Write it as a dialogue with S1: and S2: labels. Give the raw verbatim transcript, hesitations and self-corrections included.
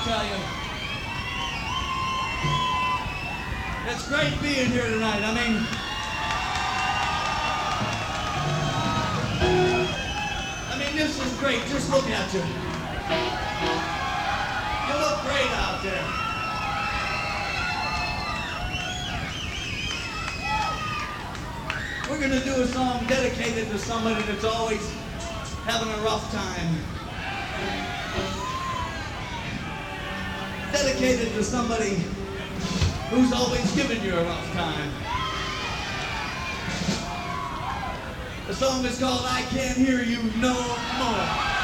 S1: tell you. It's great being here tonight. I mean, I mean, this is great. Just look at you. You look great out there. We're gonna do a song dedicated to somebody that's always having a rough time. Dedicated to somebody who's always giving you a rough time. The song is called I Can't Hear You No More.